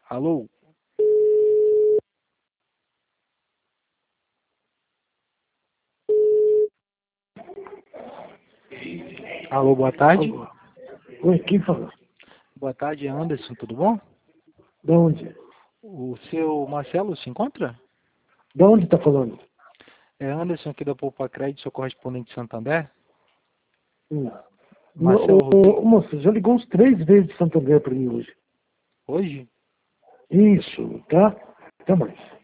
Alô? Alô, boa tarde. Alô. Oi, quem fala? Boa tarde, Anderson, tudo bom? Da onde? O seu Marcelo se encontra? Da onde tá falando? É Anderson aqui da Poupa Crédito, seu correspondente de Santander. Hum. Marcelo Rodrigues. Moça, já ligou uns 3 vezes de Santander para mim hoje. Hoje? Isso, tá? Até mais.